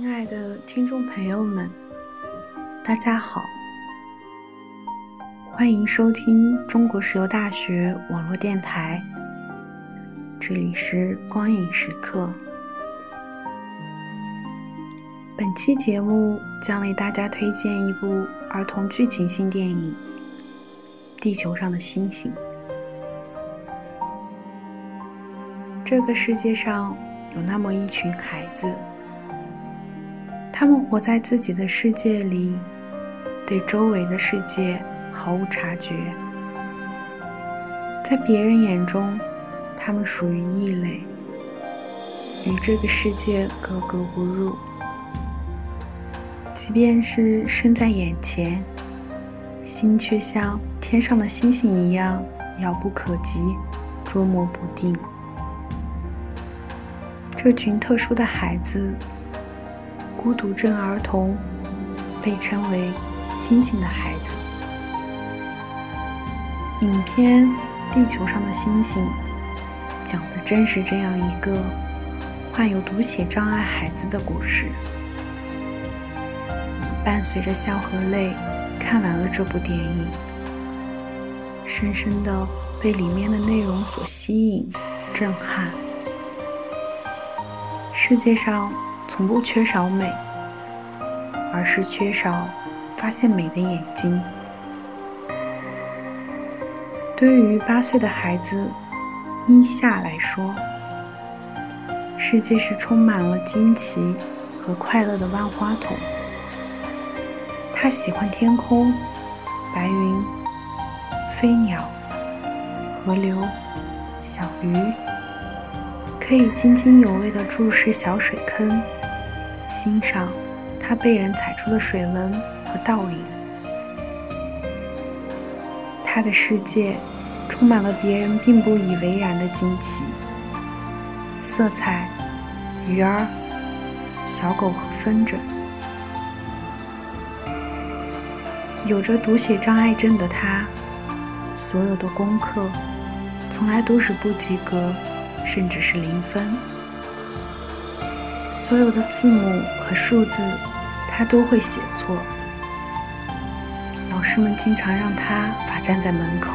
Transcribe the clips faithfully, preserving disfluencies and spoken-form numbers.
亲爱的听众朋友们，大家好，欢迎收听中国石油大学网络电台，这里是光影时刻。本期节目将为大家推荐一部儿童剧情性电影《地球上的星星》。这个世界上有那么一群孩子，他们活在自己的世界里，对周围的世界毫无察觉。在别人眼中，他们属于异类，与这个世界格格不入。即便是身在眼前，心却像天上的星星一样遥不可及，捉摸不定。这群特殊的孩子，孤独症儿童，被称为星星的孩子。影片《地球上的星星》讲的正是这样一个患有读写障碍孩子的故事。伴随着笑和泪看完了这部电影，深深地被里面的内容所吸引、震撼。世界上从不缺少美，而是缺少发现美的眼睛。对于八岁的孩子伊夏来说，世界是充满了惊奇和快乐的万花筒。他喜欢天空、白云、飞鸟、河流、小鱼，可以津津有味地注视小水坑，欣赏它被人踩出的水纹和倒影。他的世界充满了别人并不以为然的惊奇，色彩、鱼儿、小狗和风筝。有着读写障碍症的他，所有的功课从来都是不及格，甚至是零分。所有的字母和数字他都会写错，老师们经常让他罚站在门口，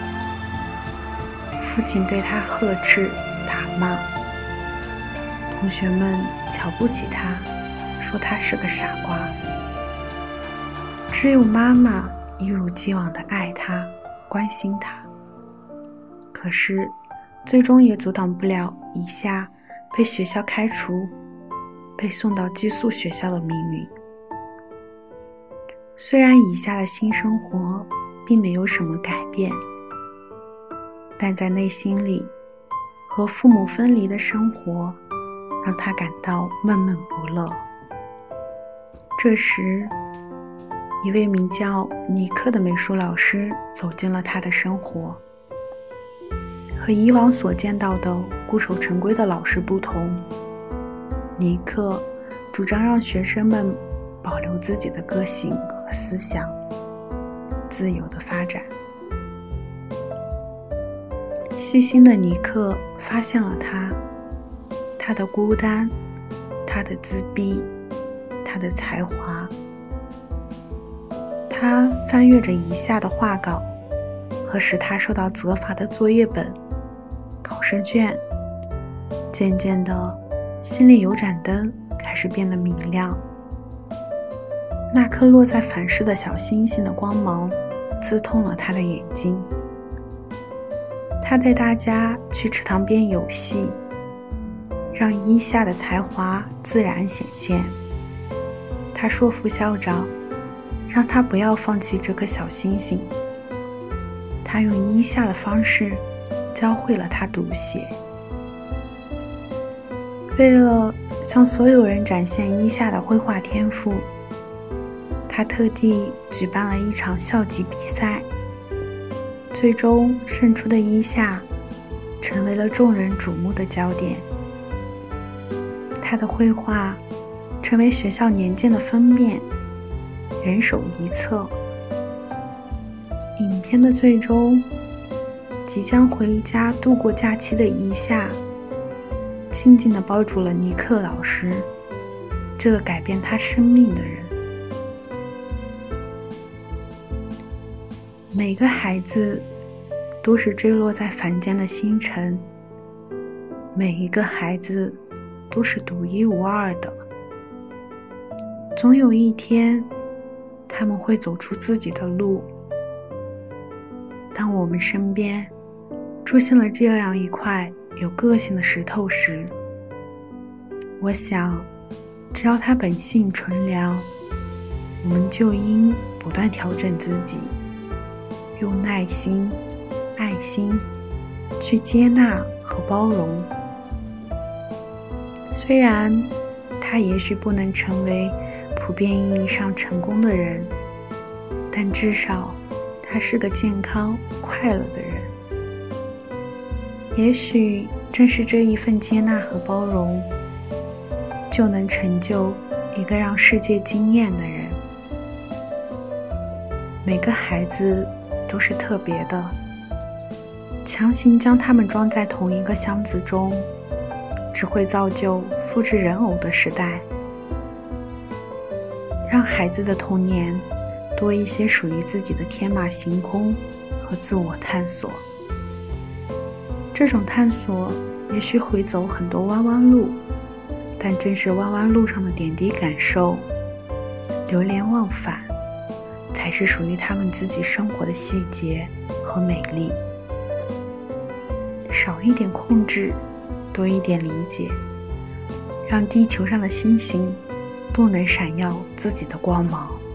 父亲对他呵斥打骂，同学们瞧不起他，说他是个傻瓜。只有妈妈一如既往地爱他，关心他。可是最终也阻挡不了一下被学校开除，被送到寄宿学校的命运。虽然以下的新生活并没有什么改变，但在内心里和父母分离的生活让他感到闷闷不乐。这时一位名叫尼克的美术老师走进了他的生活。和以往所见到的固守成规的老师不同，尼克主张让学生们保留自己的个性和思想，自由地发展。细心的尼克发现了他，他的孤单，他的自闭，他的才华。他翻阅着以下的画稿和使他受到责罚的作业本、考试卷，渐渐的，心里有盏灯开始变得明亮。那颗落在反射的小星星的光芒刺痛了他的眼睛。他带大家去池塘边游戏，让伊夏的才华自然显现。他说服校长让他不要放弃这颗小星星。他用伊夏的方式教会了他读写。为了向所有人展现伊夏的绘画天赋，他特地举办了一场校级比赛。最终胜出的伊夏成为了众人瞩目的焦点。他的绘画成为学校年鉴的封面，人手一册。影片的最终，即将回家度过假期的伊夏紧紧地抱住了尼克老师， 这个改变他生命的人。每个孩子都是坠落在凡间的星辰，每一个孩子都是独一无二的。总有一天，他们会走出自己的路。当我们身边出现了这样一块有个性的石头时，我想，只要它本性纯良，我们就应不断调整自己，用耐心、爱心去接纳和包容。虽然他也许不能成为普遍意义上成功的人，但至少他是个健康、快乐的人。也许正是这一份接纳和包容，就能成就一个让世界惊艳的人。每个孩子都是特别的，强行将他们装在同一个箱子中，只会造就复制人偶的时代。让孩子的童年多一些属于自己的天马行空和自我探索。这种探索也许会走很多弯弯路，但正是弯弯路上的点滴感受，流连忘返，才是属于他们自己生活的细节和美丽。少一点控制，多一点理解，让地球上的星星都能闪耀自己的光芒。